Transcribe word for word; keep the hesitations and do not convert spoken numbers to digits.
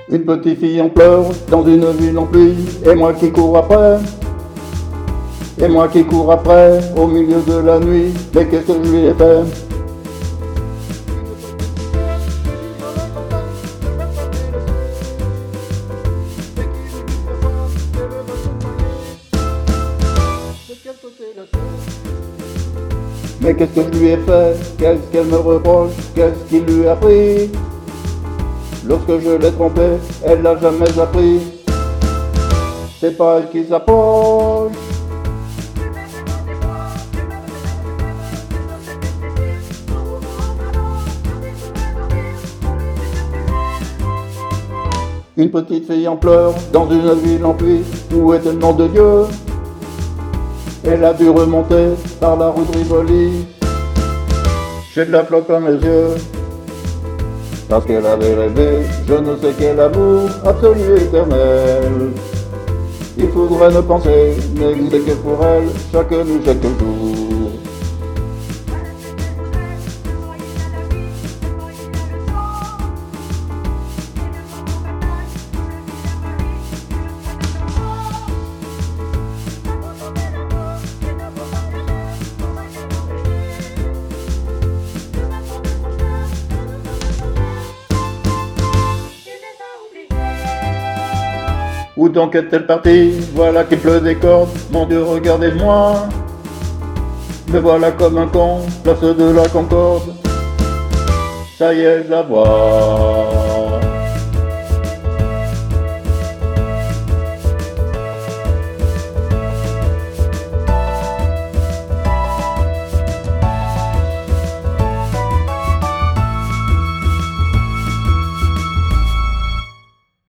Une petite fille en pleurs dans une ville en pluie, et moi qui cours après, et moi qui cours après, au milieu de la nuit, mais qu'est-ce que je lui ai fait? Mais qu'est-ce que je lui ai fait? Qu'est-ce qu'elle me reproche? Qu'est-ce qu'il lui a pris? Lorsque je l'ai trompée, elle l'a jamais appris. C'est pas elle qui s'approche. Une petite fille en pleurs dans une ville en pluie. Où est le nom de Dieu? Elle a dû remonter par la rue de Rivoli. J'ai de la flotte dans les yeux, parce qu'elle avait rêvé je ne sais quel amour absolu éternel. Il faudrait ne penser n'exister que pour elle, chaque nuit, chaque jour. Où donc est-elle partie? Voilà qu'il pleut des cordes. Mon Dieu, regardez-moi. Me voilà comme un con, place de la Concorde. Ça y est, je la vois.